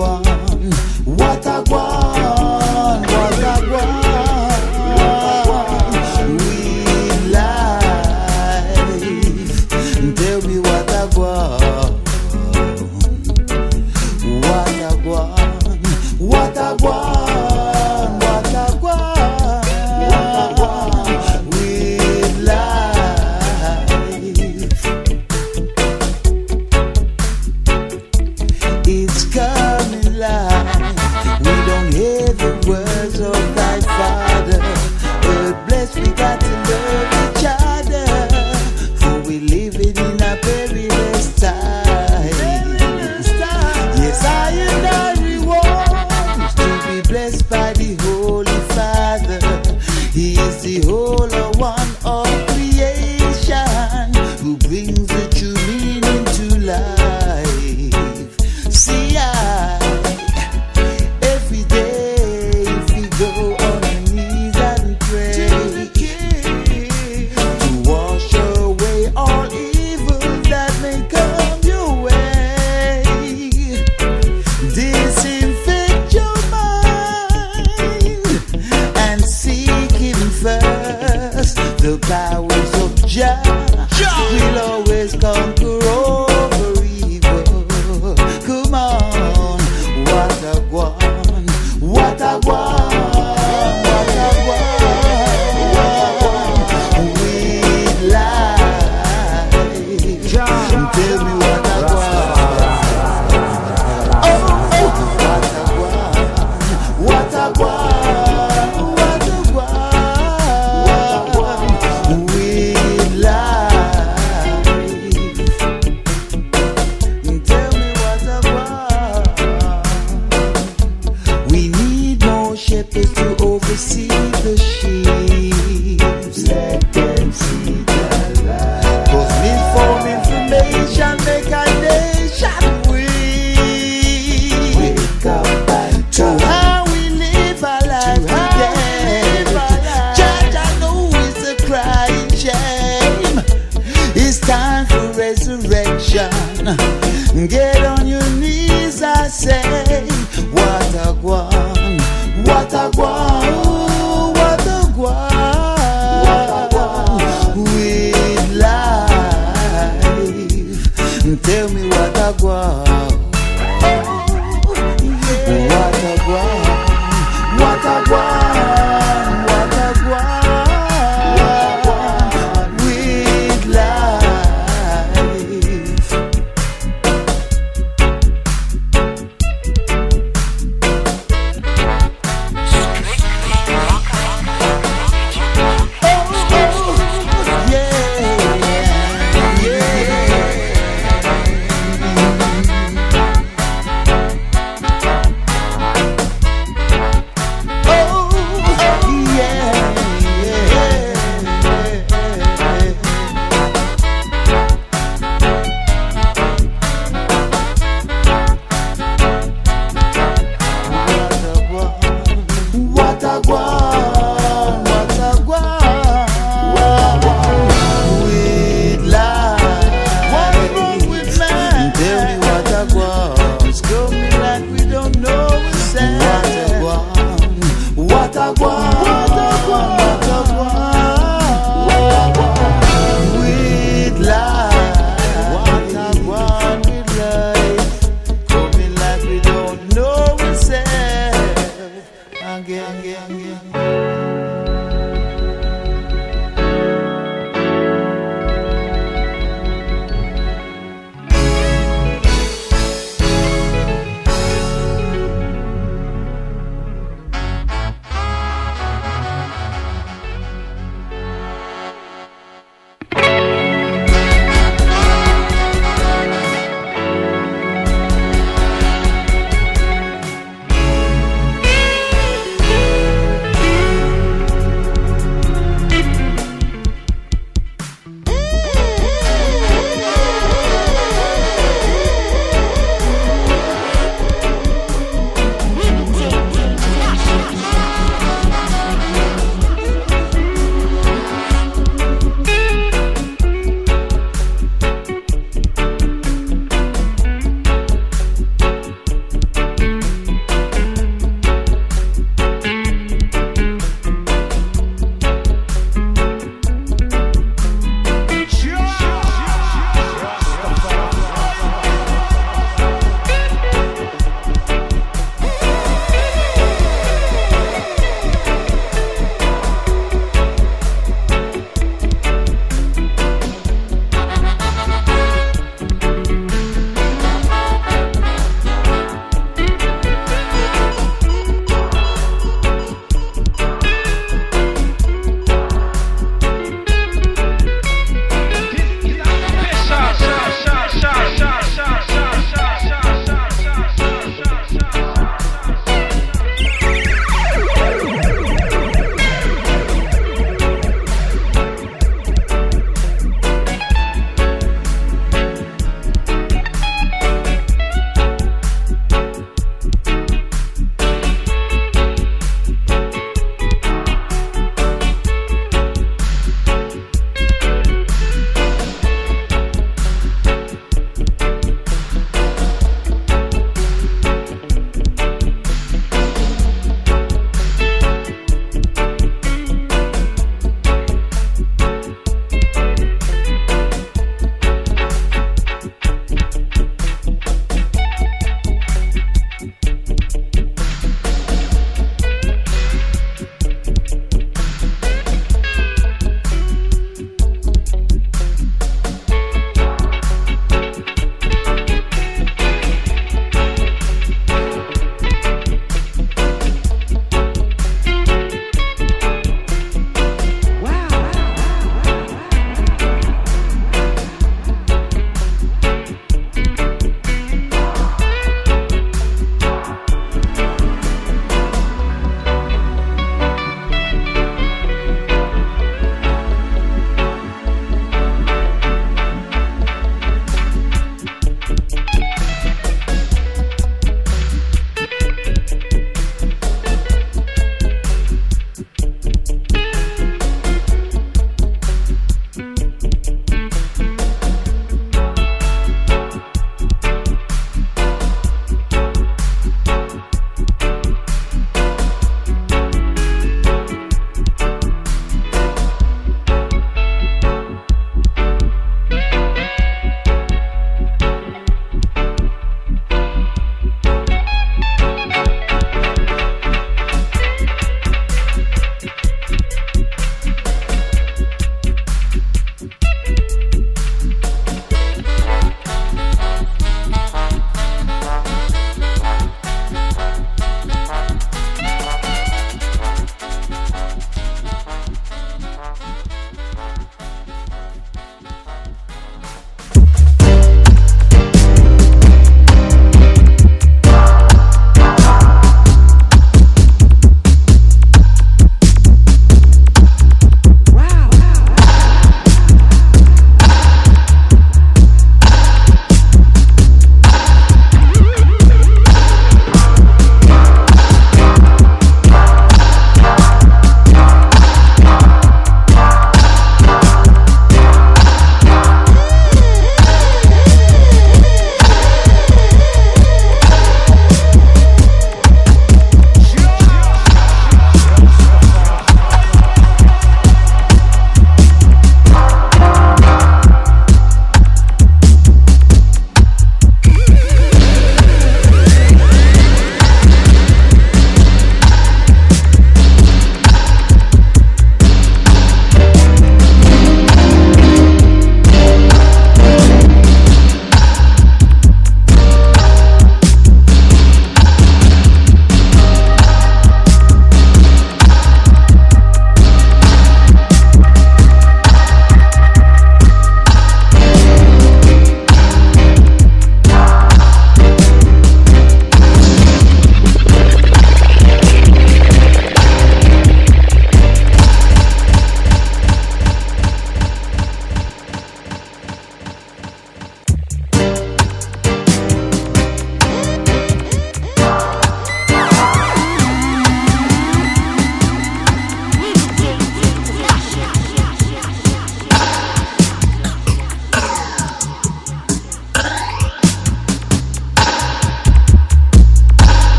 guan, what a guan, what a guan. With life, tell me what a guan, what a guan, what a guan, what a guan. With life, it's coming live. We don't hear the words of thy Father, but blessed we got to love each other, for we living in a perilous time. Yes, I and I reward to be blessed by the Holy Father. He is the Holy One of creation, who brings the true meaning to life. See, every day if we go on our knees and pray to wash away all evil that may come your way, disinfect your mind and seek Him first. The powers of Jah will always conquer over evil. Come on, what a guan, what a guan, what a guan. With life, tell me what a guan. Oh, what a guan, what a guan, what a guan. With life, tell me what a guan. We need more shepherds to oversee the sheep. Let them see the light. 'Cause misinformation make a nation weak. Wake up and to how we live our life today. Judge, I know it's a crying shame. It's time for resurrection. Get on your knees, I say. What a guan, what a guan, what a guan. With life, tell me what a guan. What a guan, what a guan, what a guan. With life,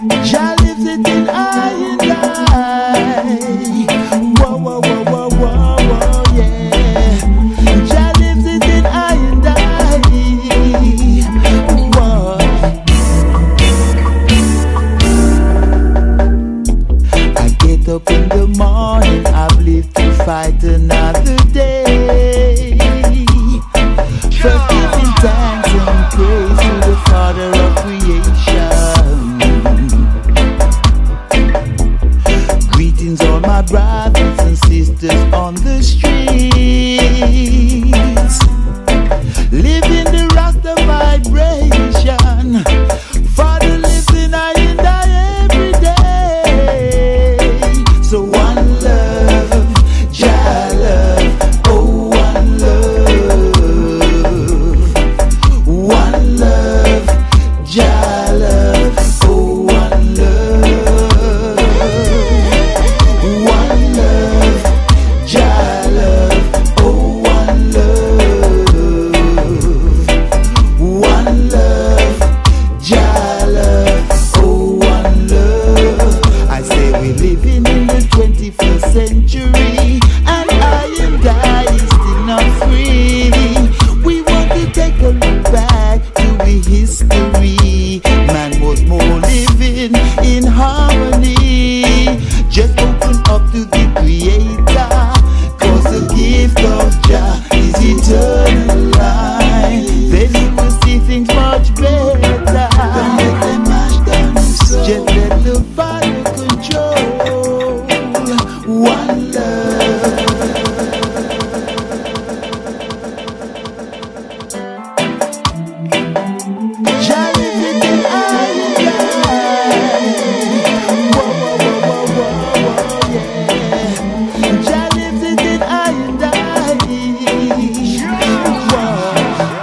Jah lives it in I and I. Whoa, whoa, whoa, whoa, whoa, whoa, yeah. Jah lives it in I and I. Whoa. I get up in the morning, I've lived to fight another day. First giving thanks and praise to the Father of creation. Greetings all my brothers and sisters on the streets. Living the Rasta vibration. Father lives in I and I every day. So one love, Jah love, oh one love. One love, Jah love, oh one love. One love, Jah love, oh one love. One love, Jah love, oh one love. I say we're living in the 21st century, and I and I is still not free. We want to take a look back to the history. Man was more living in harmony. Just open up to the Creator, 'cause the gift of Jah is eternal life. Then you will see things much better. Don't let them mash down your soul. Just let the fire control. One love. Jah lives in I and I. Whoa, whoa, whoa, whoa, whoa, whoa, yeah. Jah lives in I and I. Whoa.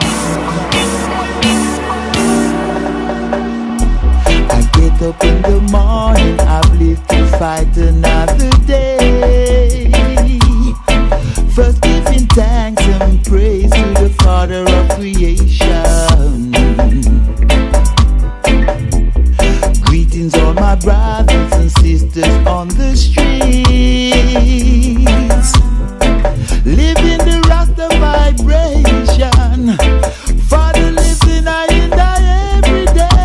I get up in the morning, I've lived to fight another day. First giving thanks and praise to the Father of creation. Greetings all my brothers and sisters on the streets. Living the Rasta vibration. Father lives in I and I every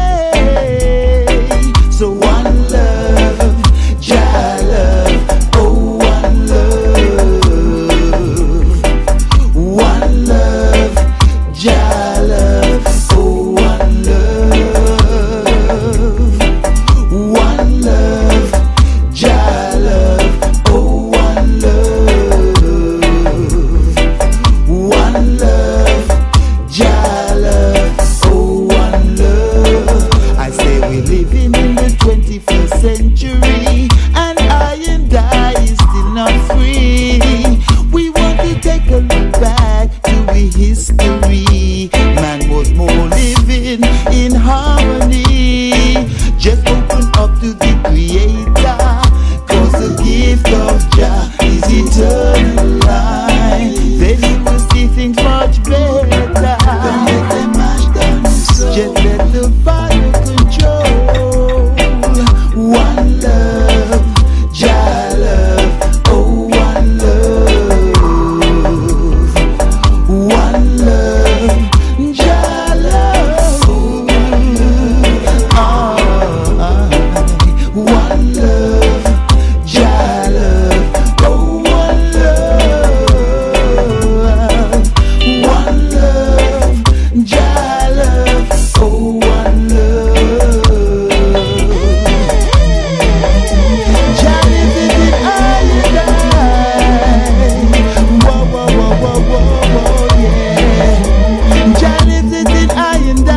day. So one love, Jah love, oh one love. One love, Jah love, oh one love. One love, Jah love, oh one love. One love, Jah love, oh one love. I say we're living in the 21st century, and I is still not free. We want to take a look back to the history. Man was more living in harmony. Just open up to the Creator, 'cause the gift of Jah is eternal life. Then you will see things much better. Don't let them mash down your soul. Just let the fire control. One love, Jah love, oh one love. One love, Jah love, one love, Jah love, oh one love. One love, Jah love, oh one love. Jah lives in I and I. Whoa, whoa, whoa, whoa, whoa, whoa, yeah. Jah lives in I and I.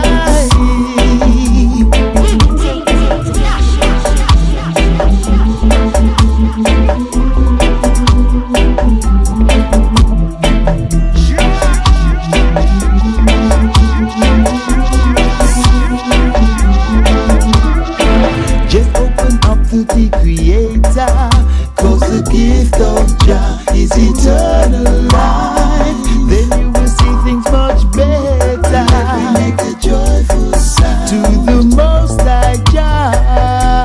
Just open up to the Creator, 'cause the gift of Jah is eternal life. Then you will see things much better. Let me make a joyful sound to the Most High Jah.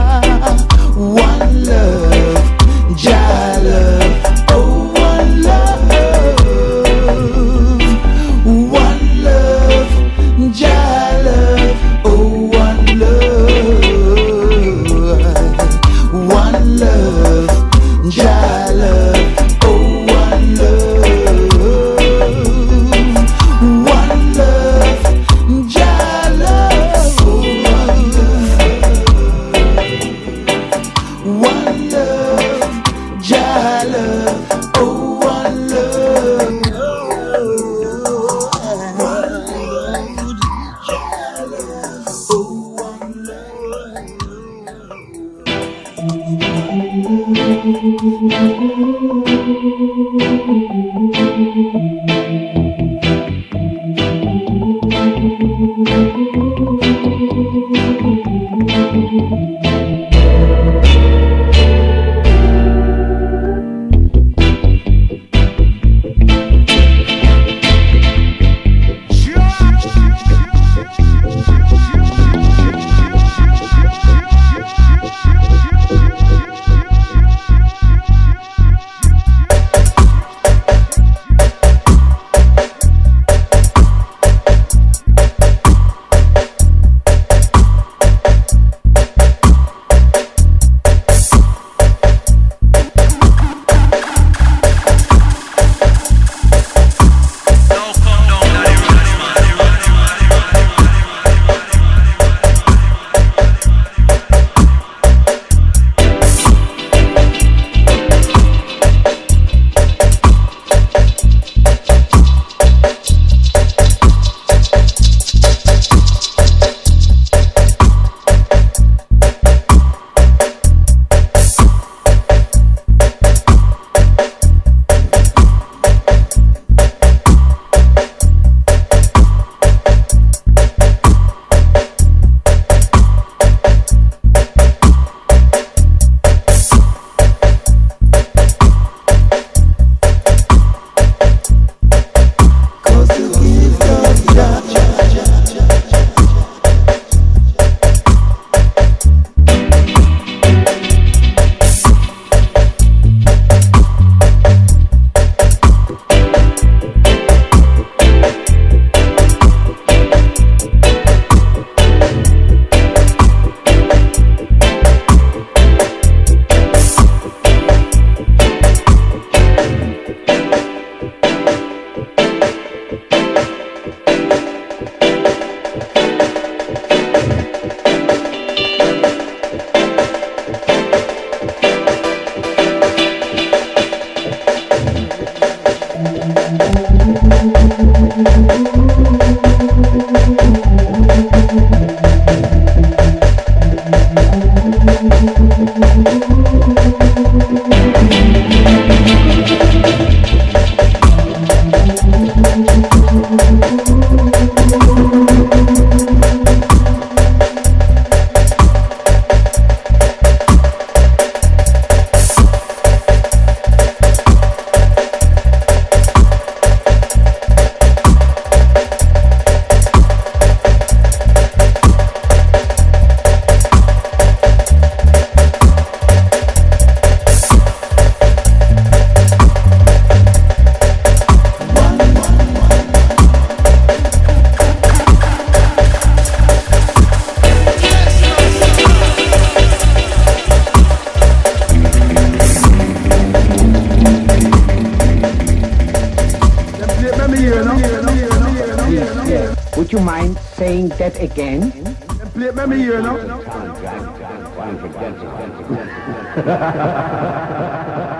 Would you mind saying that again? Play it, me here, no?